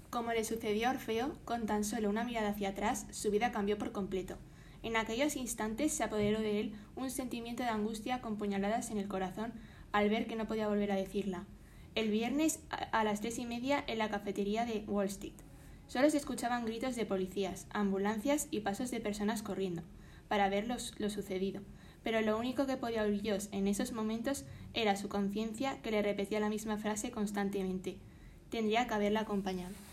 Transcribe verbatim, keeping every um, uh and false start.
Como le sucedió a Orfeo, con tan solo una mirada hacia atrás, su vida cambió por completo. En aquellos instantes se apoderó de él un sentimiento de angustia con puñaladas en el corazón al ver que no podía volver a decirla. El viernes a las tres y media en la cafetería de Wall Street. Solo se escuchaban gritos de policías, ambulancias y pasos de personas corriendo para ver los, lo sucedido. Pero lo único que podía oír Josh en esos momentos era su conciencia que le repetía la misma frase constantemente. Tendría que haberla acompañado.